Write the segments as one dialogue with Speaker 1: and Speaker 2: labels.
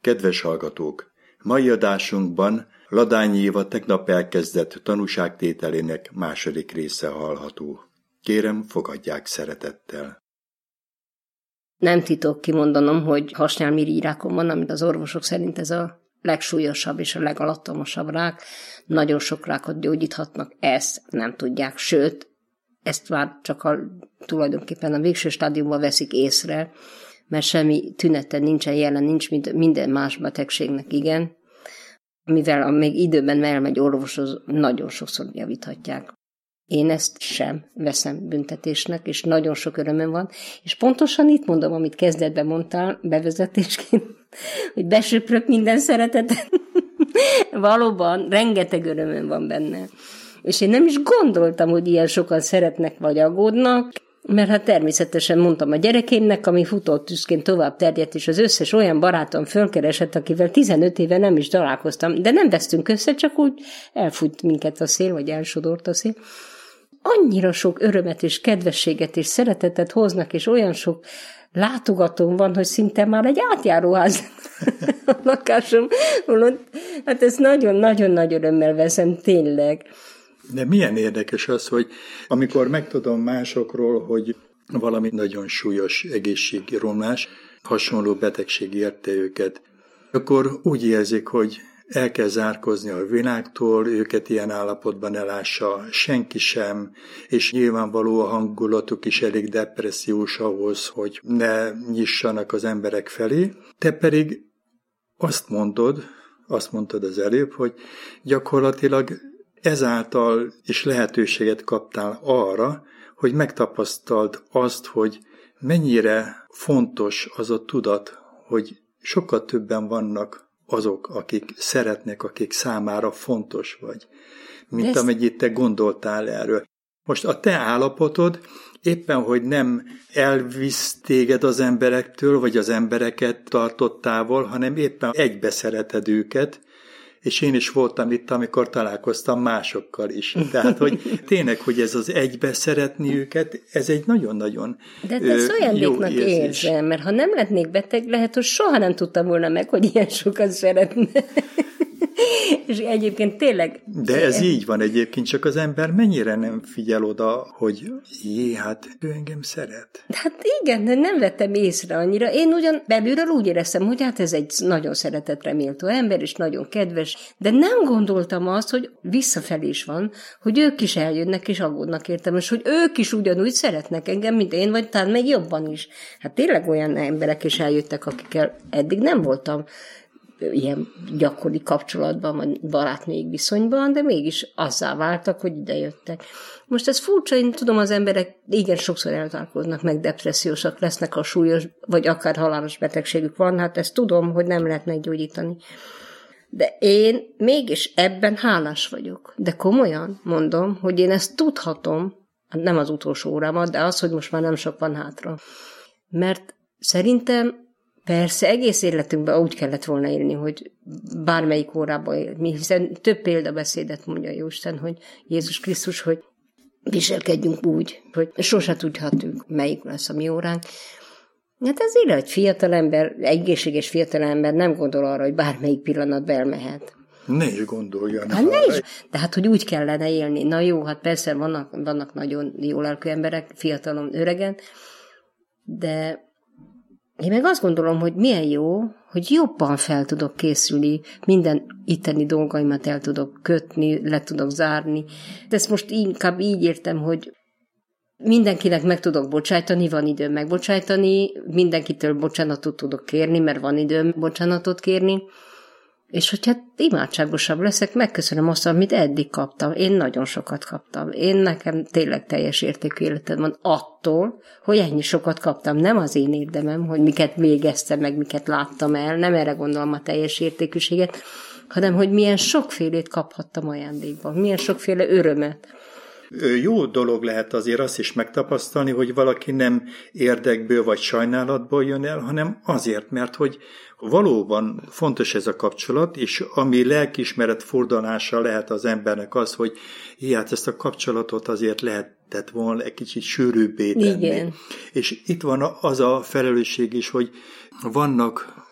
Speaker 1: Kedves hallgatók! Mai adásunkban Ladányi Éva tegnap elkezdett tanúságtételének második része hallható. Kérem, fogadják szeretettel.
Speaker 2: Nem titok kimondanom, hogy hasnyálmirigyrákom van, amit az orvosok szerint ez a legsúlyosabb és a legalattomosabb rák. Nagyon sok rákot gyógyíthatnak, ezt nem tudják, sőt, ezt már csak tulajdonképpen a végső stádiumban veszik észre, mert semmi tünete nincsen jelen, nincs minden más betegségnek, igen. Mivel még időben elmegy orvoshoz, nagyon sokszor javíthatják. Én ezt sem veszem büntetésnek, és nagyon sok örömöm van. És pontosan itt mondom, amit kezdetben mondtál, bevezetésként, hogy besöprök minden szeretetet. Valóban, rengeteg örömöm van benne. És én nem is gondoltam, hogy ilyen sokan szeretnek vagy aggódnak, mert hát természetesen mondtam a gyerekeimnek, ami futótűzként tovább terjedt, és az összes olyan barátom fölkeresett, akivel 15 éve nem is találkoztam, de nem vesztünk össze, csak úgy elfújt minket a szél, vagy elsodort a szél. Annyira sok örömet és kedvességet és szeretetet hoznak, és olyan sok látogatóm van, hogy szinte már egy átjáróház a lakásom. Hát ezt nagyon-nagyon nagy örömmel veszem, tényleg.
Speaker 1: De milyen érdekes az, hogy amikor megtudom másokról, hogy valami nagyon súlyos egészségi romlás, hasonló betegség érte őket, akkor úgy érzik, hogy el kell zárkózni a világtól, őket ilyen állapotban elássa senki sem, és nyilvánvaló a hangulatuk is elég depressziós ahhoz, hogy ne nyissanak az emberek felé. Te pedig azt mondtad az előbb, hogy gyakorlatilag ezáltal is lehetőséget kaptál arra, hogy megtapasztald azt, hogy mennyire fontos az a tudat, hogy sokkal többen vannak azok, akik szeretnek, akik számára fontos vagy, mint amennyit te gondoltál erről. Most a te állapotod éppen, hogy nem elvisz téged az emberektől, vagy az embereket tartott távol, hanem éppen egybe szereted őket, és én is voltam itt, amikor találkoztam másokkal is. Tehát, hogy tényleg, hogy ez az egybe szeretni őket, ez egy nagyon-nagyon
Speaker 2: de ezt ajándéknak érzem, mert ha nem lennék beteg, lehet, hogy soha nem tudtam volna meg, hogy ilyen sokat szeretne. És egyébként tényleg...
Speaker 1: De ez így van egyébként, csak az ember mennyire nem figyel oda, hogy hát ő engem szeret.
Speaker 2: Hát igen, de nem vettem észre annyira. Én ugyan belülről úgy éreztem, hogy hát ez egy nagyon szeretetre méltó ember, és nagyon kedves, de nem gondoltam azt, hogy visszafelé is van, hogy ők is eljönnek, és aggódnak értem, és hogy ők is ugyanúgy szeretnek engem, mint én, vagy talán még jobban is. Hát tényleg olyan emberek is eljöttek, akikkel eddig nem voltam ilyen gyakori kapcsolatban, vagy barátnői viszonyban, de mégis azzá váltak, hogy idejöttek. Most ez furcsa, én tudom, az emberek igen sokszor eltálkoznak, meg depressziósak lesznek, ha súlyos, vagy akár halálos betegségük van, hát ezt tudom, hogy nem lehet meggyógyítani. De én mégis ebben hálás vagyok. De komolyan mondom, hogy én ezt tudhatom, nem az utolsó órámat, de az, hogy most már nem sok van hátra. Mert szerintem persze, egész életünkben úgy kellett volna élni, hogy bármelyik órában élni, hiszen több példabeszédet mondja Jóisten, hogy Jézus Krisztus, hogy viselkedjünk úgy, hogy sose tudhatjuk, melyik lesz a mi óránk. Hát ezért egy fiatalember, egészséges fiatalember nem gondol arra, hogy bármelyik pillanatban elmehet.
Speaker 1: Ne is gondoljon.
Speaker 2: Hát ne is. De hát, hogy úgy kellene élni. Na jó, hát persze vannak nagyon jó lelkű emberek, fiatalon, öregen, de én meg azt gondolom, hogy milyen jó, hogy jobban fel tudok készülni, minden itteni dolgaimat el tudok kötni, le tudok zárni. De ezt most inkább így értem, hogy mindenkinek meg tudok bocsájtani, van időm megbocsájtani, mindenkitől bocsánatot tudok kérni, mert van időm bocsánatot kérni, és hogyha imádságosabb leszek, megköszönöm azt, amit eddig kaptam. Én nagyon sokat kaptam. Nekem tényleg teljes értékű életem van attól, hogy ennyi sokat kaptam. Nem az én érdemem, hogy miket végeztem, meg miket láttam el, nem erre gondolom a teljes értékűséget, hanem hogy milyen sokfélét kaphattam ajándékban, milyen sokféle örömet.
Speaker 1: Jó dolog lehet azért azt is megtapasztalni, hogy valaki nem érdekből vagy sajnálatból jön el, hanem azért, mert hogy valóban fontos ez a kapcsolat, és ami lelkiismeret fordulása lehet az embernek az, hogy hát ezt a kapcsolatot azért lehetett volna egy kicsit sűrűbbé tenni.
Speaker 2: Igen.
Speaker 1: És itt van az a felelősség is, hogy vannak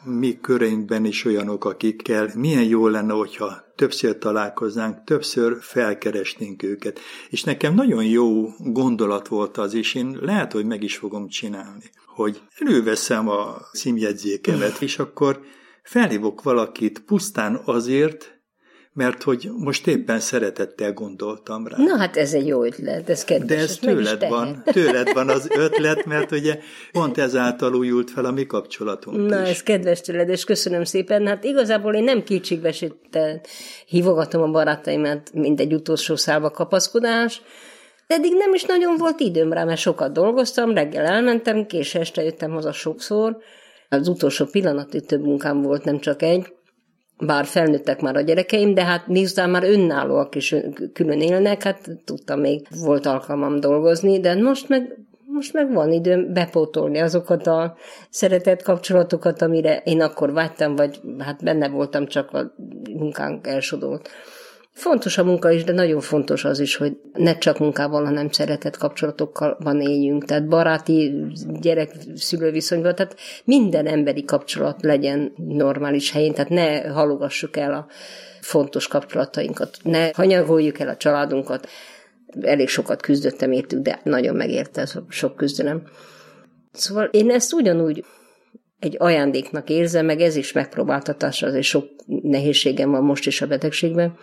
Speaker 1: mi köreinkben is olyanok, akikkel milyen jó lenne, hogyha többször találkoznánk, többször felkeresnénk őket. És nekem nagyon jó gondolat volt az, és én lehet, hogy meg is fogom csinálni, hogy előveszem a címjegyzékemet, és akkor felhívok valakit pusztán azért, mert hogy most éppen szeretettel gondoltam rá.
Speaker 2: Na hát ez egy jó ötlet, ez kedves.
Speaker 1: De ez tőled van az ötlet, mert ugye pont ezáltal újult fel a mi kapcsolatunk
Speaker 2: Na,
Speaker 1: is.
Speaker 2: ez kedves tőled, és köszönöm szépen. Hát igazából én nem kétségbeesetten hívogatom a barátaimat, mint egy utolsó szálba kapaszkodás, de eddig nem is nagyon volt időm rá, mert sokat dolgoztam, reggel elmentem, késő este jöttem haza sokszor. Az utolsó pillanatig több munkám volt, nem csak egy, bár felnőttek már a gyerekeim, de hát miután már önállóak is külön élnek, hát tudtam, még volt alkalmam dolgozni, de most meg van időm bepótolni azokat a szeretett kapcsolatokat, amire én akkor vágytam, vagy hát benne voltam, csak a munkánk elsodort. Fontos a munka is, de nagyon fontos az is, hogy ne csak munkával, hanem szeretett kapcsolatokkal van éljünk. Tehát baráti, gyerek-szülő viszonyban, tehát minden emberi kapcsolat legyen normális helyén, tehát ne halogassuk el a fontos kapcsolatainkat, ne hanyagoljuk el a családunkat. Elég sokat küzdöttem értük, de nagyon megérte ez a sok küzdelem. Szóval én ezt ugyanúgy egy ajándéknak érzem, meg ez is megpróbáltatás, azért sok nehézségem van most is a betegségben,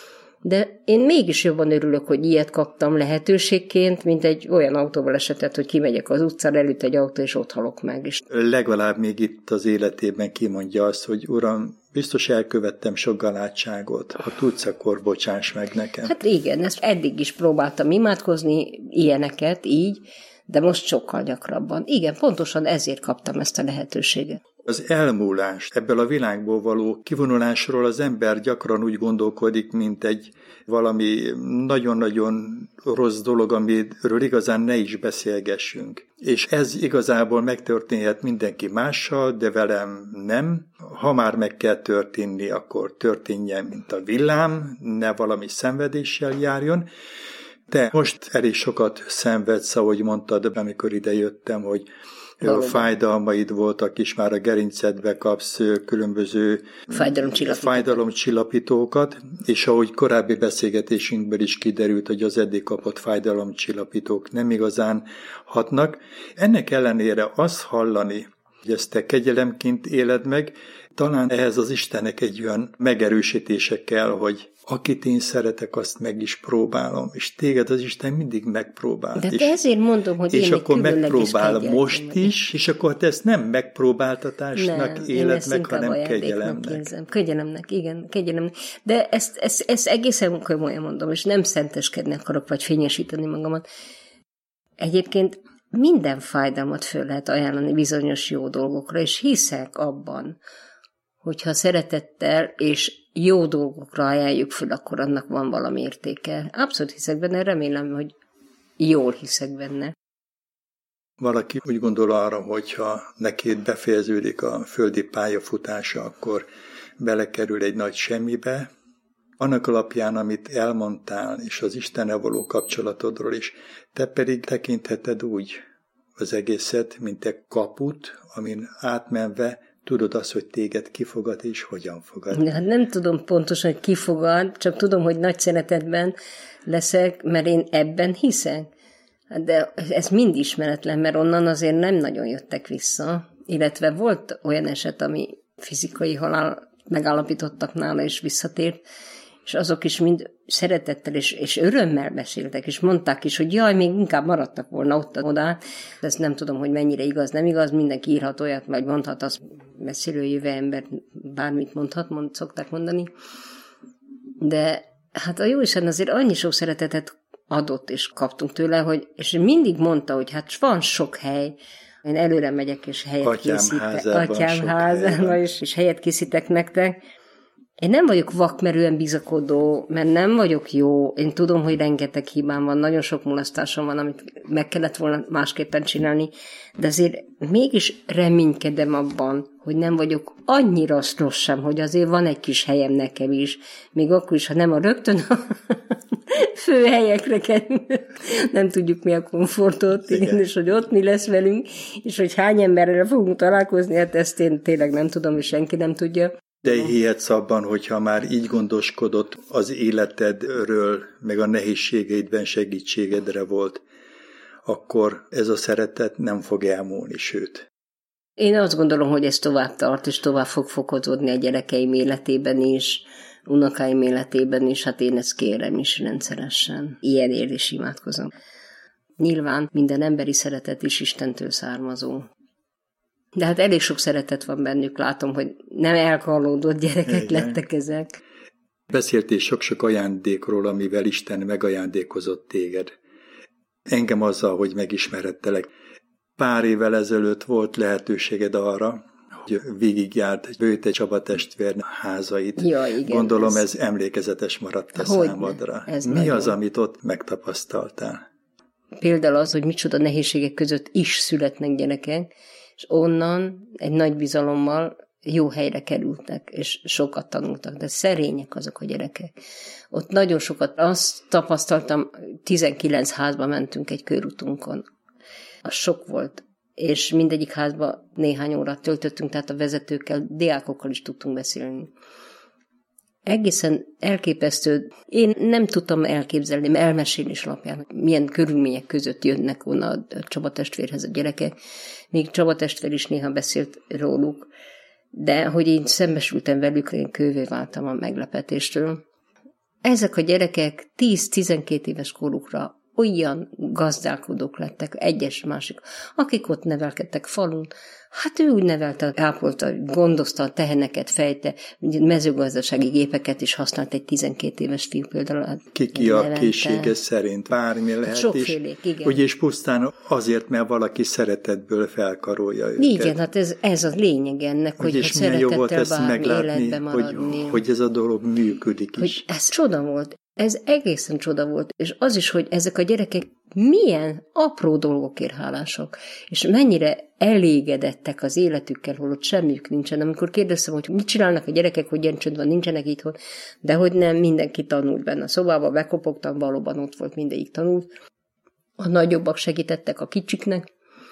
Speaker 2: de én mégis jobban örülök, hogy ilyet kaptam lehetőségként, mint egy olyan autóval esetet, hogy kimegyek az utcára, előtt egy autó, és ott halok meg. És
Speaker 1: legalább még itt az életében kimondja azt, hogy Uram, biztos elkövettem sok galátságot, ha tudsz, akkor bocsáss meg nekem.
Speaker 2: Hát igen, ezt eddig is próbáltam imádkozni, ilyeneket, így, de most sokkal gyakrabban. Igen, pontosan ezért kaptam ezt a lehetőséget.
Speaker 1: Az elmúlás, ebből a világból való kivonulásról az ember gyakran úgy gondolkodik, mint egy valami nagyon-nagyon rossz dolog, amiről igazán ne is beszélgessünk. És ez igazából megtörténhet mindenki mással, de velem nem. Ha már meg kell történni, akkor történjen, mint a villám, ne valami szenvedéssel járjon. De most elég sokat szenvedsz, ahogy mondtad, amikor ide jöttem, hogy fájdalmaid voltak is, már a gerincedbe kapsz különböző fájdalomcsillapítókat, és ahogy korábbi beszélgetésünkből is kiderült, hogy az eddig kapott fájdalomcsillapítók nem igazán hatnak. Ennek ellenére azt hallani, hogy ezt te kegyelemként éled meg, talán ehhez az Istennek egy olyan megerősítése kell, hogy akit én szeretek, azt meg is próbálom, és téged az Isten mindig megpróbál.
Speaker 2: De ezért mondom, hogy
Speaker 1: és akkor megpróbál most is, és akkor te ezt nem megpróbáltatásnak éled meg, hanem kegyelemnek.
Speaker 2: Kegyelemnek, igen, kegyelemnek. De ezt egészen komolyan mondom, és nem szenteskedni akarok, vagy fényesíteni magamat. Egyébként minden fájdalmat föl lehet ajánlani bizonyos jó dolgokra, és hiszek abban, hogyha szeretettel és jó dolgokra ajánljuk föl, akkor annak van valami értéke. Abszolút hiszek benne, remélem, hogy jól hiszek benne.
Speaker 1: Valaki úgy gondol arra, hogyha neki befejeződik a földi pályafutása, akkor belekerül egy nagy semmibe. Annak alapján, amit elmondtál, és az Istennel való kapcsolatodról is, te pedig tekintheted úgy az egészet, mint egy kaput, amin átmenve tudod azt, hogy téged kifogad, és hogyan fogad.
Speaker 2: Hát nem tudom pontosan, hogy kifogad, csak tudom, hogy nagy szeretetben leszek, mert én ebben hiszek. De ez mind ismeretlen, mert onnan azért nem nagyon jöttek vissza. Illetve volt olyan eset, ami fizikai halál megállapítottak nála, és visszatért, és azok is mind szeretettel és örömmel beszéltek, és mondták is, hogy jaj, még inkább maradtak volna oda. Ezt nem tudom, hogy mennyire igaz, nem igaz, mindenki írhat olyat, vagy mondhat, az beszélő jövő ember bármit mondhat, szokták mondani. De hát a Jóisten azért annyi sok szeretetet adott, és kaptunk tőle, hogy, és mindig mondta, hogy hát van sok hely, én előre megyek, és helyet készítek. Atyám házában, és helyet készítek nektek. Én nem vagyok vakmerően bizakodó, mert nem vagyok jó. Én tudom, hogy rengeteg hibám van, nagyon sok mulasztásom van, amit meg kellett volna másképpen csinálni, de azért mégis reménykedem abban, hogy nem vagyok annyira rossz sem, hogy azért van egy kis helyem nekem is, még akkor is, ha nem a rögtön főhelyekre kerül. Nem tudjuk, mi a komfortot, igen, és hogy ott mi lesz velünk, és hogy hány emberrel fogunk találkozni, hát ezt én tényleg nem tudom, és senki nem tudja.
Speaker 1: De hihetsz abban, hogyha már így gondoskodott az életedről, meg a nehézségeidben segítségedre volt, akkor ez a szeretet nem fog elmúlni, sőt.
Speaker 2: Én azt gondolom, hogy ez tovább tart, és tovább fog fokozódni a gyerekeim életében is, unokáim életében is, hát én ezt kérem is rendszeresen. Ilyenért is imádkozom. Nyilván minden emberi szeretet is Istentől származó. De hát elég sok szeretet van bennük, látom, hogy nem elkallódott gyerekek lettek ezek.
Speaker 1: Beszéltél sok-sok ajándékról, amivel Isten megajándékozott téged. Engem azzal, hogy megismerettelek. Pár évvel ezelőtt volt lehetőséged arra, hogy végigjárt Böjte Csaba testvér házait.
Speaker 2: Ja, igen,
Speaker 1: gondolom ez emlékezetes maradt a számodra. Mi
Speaker 2: nagyon.
Speaker 1: az, amit ott megtapasztaltál?
Speaker 2: Például az, hogy micsoda nehézségek között is születnek gyerekek, és onnan egy nagy bizalommal jó helyre kerültek, és sokat tanultak, de szerények azok a gyerekek. Ott nagyon sokat, azt tapasztaltam, 19 házba mentünk egy körutunkon. Az sok volt, és mindegyik házba néhány órát töltöttünk, tehát a vezetőkkel, diákokkal is tudtunk beszélni. Egészen elképesztő. Én nem tudtam elképzelni, elmesélés alapján, milyen körülmények között jönnek onnan a Csaba testvérhez a gyerekek. Még Csaba testvér is néha beszélt róluk, de hogy én szembesültem velük, én kővé váltam a meglepetéstől. Ezek a gyerekek 10-12 éves korukra olyan gazdálkodók lettek, egyes-másik, akik ott nevelkedtek falun. Hát ő úgy nevelte, ápolta, gondozta a teheneket, fejte, mezőgazdasági gépeket is használt egy 12 éves fiú például.
Speaker 1: Ki a készsége szerint bármi lehet.
Speaker 2: Sokfélék, igen.
Speaker 1: Ugye és pusztán azért, mert valaki szeretetből felkarolja őket.
Speaker 2: Igen, hát ez a lényeg ennek, hogy szeretettel bármi életbe maradni.
Speaker 1: Hogy ez a dolog működik is.
Speaker 2: Hogy ez csoda volt. Ez egészen csoda volt, és az is, hogy ezek a gyerekek milyen apró dolgokért hálások, és mennyire elégedettek az életükkel, holott semmiük nincsen. Amikor kérdeztem, hogy mit csinálnak a gyerekek, hogy ilyen csönd van, nincsenek itthon, de hogy nem, mindenki tanult benne. A szobába bekopogtam, valóban ott volt, mindegyik tanult. A nagyobbak segítettek a kicsiknek.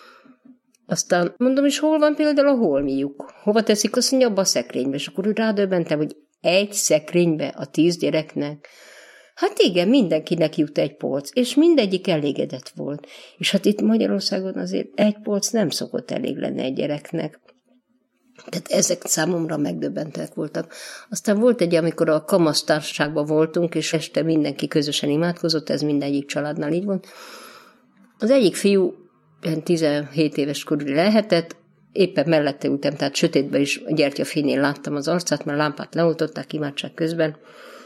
Speaker 2: Aztán mondom, és hol van például a holmiuk? Hova teszik? Azt mondja, abba a szekrénybe. És akkor úgy rádöbbentem, hogy egy szekrénybe a 10 gyereknek. Hát igen, mindenkinek jut egy polc, és mindegyik elégedett volt. És hát itt Magyarországon azért egy polc nem szokott elég lenni egy gyereknek. Tehát ezek számomra megdöbbentek voltak. Aztán volt egy, amikor a kamasztársaságban voltunk, és este mindenki közösen imádkozott, ez mindegyik családnál így volt. Az egyik fiú 17 éves körül lehetett, éppen mellette ültem, tehát sötétben is a gyertyafényén láttam az arcát, mert lámpát leoltották imádság közben.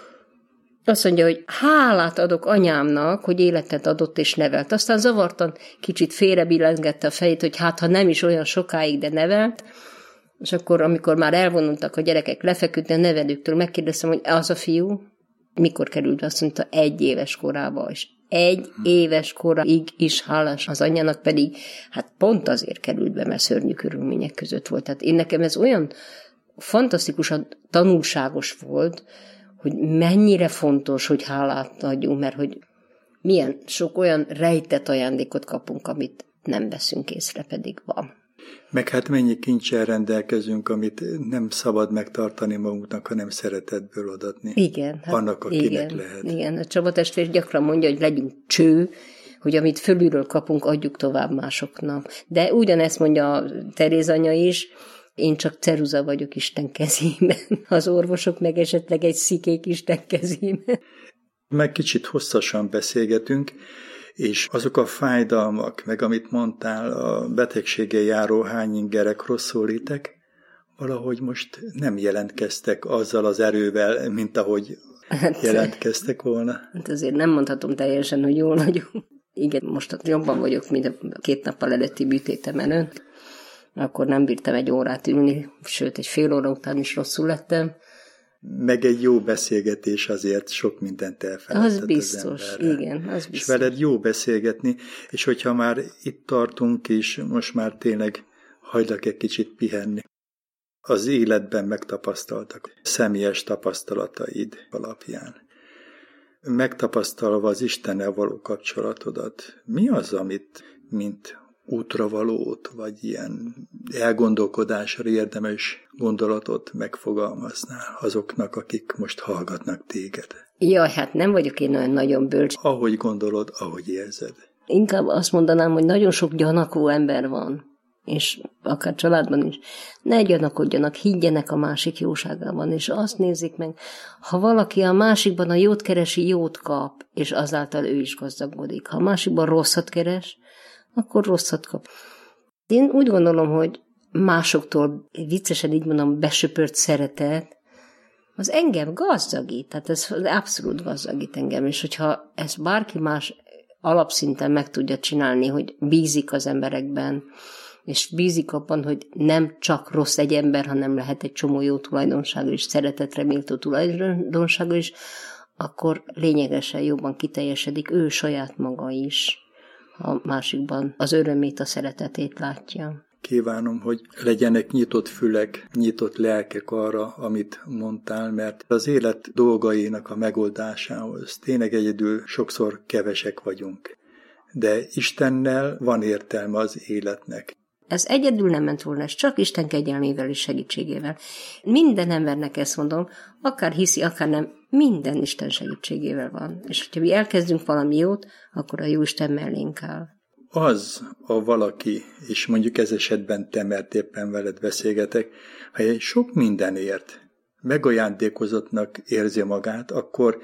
Speaker 2: Azt mondja, hogy hálát adok anyámnak, hogy életet adott és nevelt. Aztán zavartan kicsit félrebillengette a fejét, hogy hát ha nem is olyan sokáig, de nevelt. És akkor, amikor már elvonultak a gyerekek, lefeküdni a nevelőktől, megkérdeztem, hogy az a fiú mikor került be, azt mondta 1 éves korába, és 1 éves koráig is hálás az anyjának, pedig hát pont azért került be, mert szörnyű körülmények között volt. Tehát én nekem ez olyan fantasztikusan tanulságos volt, hogy mennyire fontos, hogy hálát adjunk, mert hogy milyen sok olyan rejtett ajándékot kapunk, amit nem veszünk észre, pedig van.
Speaker 1: Meg hát mennyi kincsel rendelkezünk, amit nem szabad megtartani magunknak, hanem szeretetből adatni.
Speaker 2: Igen. Hát
Speaker 1: annak, akinek lehet.
Speaker 2: Igen, a Csaba testvér gyakran mondja, hogy legyünk cső, hogy amit fölülről kapunk, adjuk tovább másoknak. De ugyanezt mondja a Teréz anya is, én csak ceruza vagyok Isten kezében. Az orvosok meg esetleg egy szikék Isten kezében.
Speaker 1: Meg kicsit hosszasan beszélgetünk, és azok a fájdalmak, meg amit mondtál, a betegséggel járó hányingerek, rosszul létek, valahogy most nem jelentkeztek azzal az erővel, mint ahogy jelentkeztek volna.
Speaker 2: Hát azért nem mondhatom teljesen, hogy jól vagyok. Igen, most jobban vagyok, mint a 2 nappal előtti műtétem előtt. Akkor nem bírtam 1 órát ülni, sőt, egy fél óra után is rosszul lettem.
Speaker 1: Meg egy jó beszélgetés azért sok mindent elfelejtett
Speaker 2: az biztos,
Speaker 1: az emberre.
Speaker 2: Igen, az biztos.
Speaker 1: És veled jó beszélgetni, és hogyha már itt tartunk, és most már tényleg hagylak egy kicsit pihenni. Az életben megtapasztaltak, személyes tapasztalataid alapján. megtapasztalva az Istennel való kapcsolatodat, mi az, amit, mint útravalót, vagy ilyen elgondolkodásra érdemes gondolatot megfogalmaznál azoknak, akik most hallgatnak téged?
Speaker 2: Jaj, hát nem vagyok én olyan nagyon bölcs.
Speaker 1: Ahogy gondolod, ahogy érzed.
Speaker 2: Inkább azt mondanám, hogy nagyon sok gyanakvó ember van, és akár családban is. Ne gyanakodjanak, higgyenek a másik jóságában, és azt nézzék meg, ha valaki a másikban a jót keresi, jót kap, és azáltal ő is gazdagodik. Ha a másikban rosszat keres, akkor rosszat kap. Én úgy gondolom, hogy másoktól, viccesen így mondom, besöpört szeretet, az engem gazdagít, tehát ez abszolút gazdagít engem, és hogyha ezt bárki más alapszinten meg tudja csinálni, hogy bízik az emberekben, és bízik abban, hogy nem csak rossz egy ember, hanem lehet egy csomó jó tulajdonsága és szeretetre méltó tulajdonsága is, akkor lényegesen jobban kiteljesedik ő saját maga is, a másikban az örömét, a szeretetét látja.
Speaker 1: Kívánom, hogy legyenek nyitott fülek, nyitott lelkek arra, amit mondtál, mert az élet dolgainak a megoldásához tényleg egyedül sokszor kevesek vagyunk. De Istennel van értelme az életnek.
Speaker 2: Ez egyedül nem ment volna, ez csak Isten kegyelmével és segítségével. Minden embernek ezt mondom, akár hiszi, akár nem, minden Isten segítségével van. És hogyha mi elkezdünk valami jót, akkor a jó Isten mellénk áll.
Speaker 1: Az a valaki, és mondjuk ez esetben te, mert éppen veled beszélgetek, ha egy sok mindenért megajándékozottnak érzi magát, akkor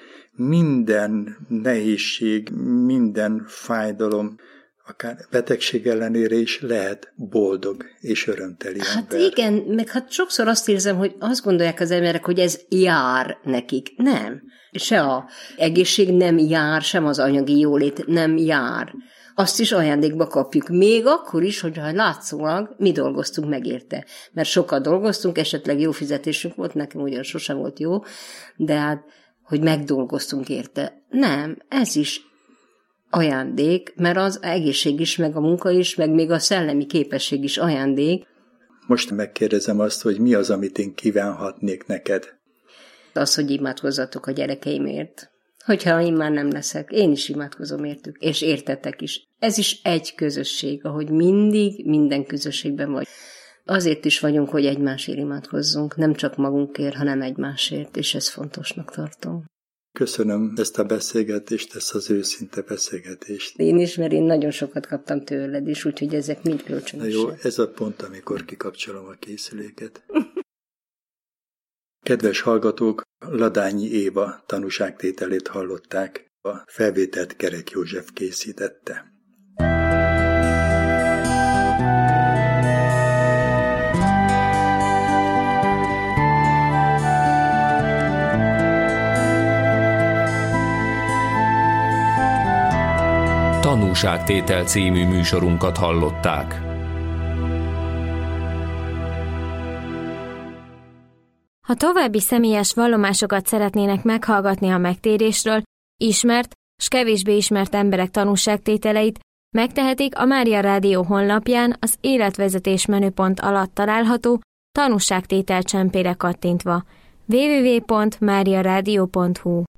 Speaker 1: minden nehézség, minden fájdalom, akár betegség ellenére is lehet boldog és örömteli ember.
Speaker 2: Hát igen, meg hát sokszor azt érzem, hogy azt gondolják az emberek, hogy ez jár nekik. Nem. Se az egészség nem jár, sem az anyagi jólét nem jár. Azt is ajándékba kapjuk. Még akkor is, hogyha látszólag mi dolgoztunk meg érte. Mert sokat dolgoztunk, esetleg jó fizetésünk volt, nekem ugyan sosem volt jó, de hát, hogy megdolgoztunk érte. Nem, ez is ajándék, mert az egészség is, meg a munka is, meg még a szellemi képesség is ajándék.
Speaker 1: Most megkérdezem azt, hogy mi az, amit én kívánhatnék neked?
Speaker 2: Az, hogy imádkozzatok a gyerekeimért. Hogyha én már nem leszek, én is imádkozom értük, és értetek is. Ez is egy közösség, ahogy mindig, minden közösségben vagy. Azért is vagyunk, hogy egymásért imádkozzunk, nem csak magunkért, hanem egymásért, és ezt fontosnak tartom.
Speaker 1: Köszönöm ezt a beszélgetést, ezt az őszinte beszélgetést.
Speaker 2: Én is, mert én nagyon sokat kaptam tőled is, úgyhogy ezek mind kölcsönösek.
Speaker 1: Jó, ez a pont, amikor kikapcsolom a készüléket. Kedves hallgatók, Ladányi Éva tanúságtételét hallották, a felvételt Kerek József készítette.
Speaker 3: Tanúságtétel című műsorunkat hallották.
Speaker 4: Ha további személyes vallomásokat szeretnének meghallgatni a megtérésről, ismert s kevésbé ismert emberek tanúságtételeit, megtehetik a Mária Rádió honlapján az életvezetés menüpont alatt található tanúságtétel csempére kattintva. www.mariaradio.hu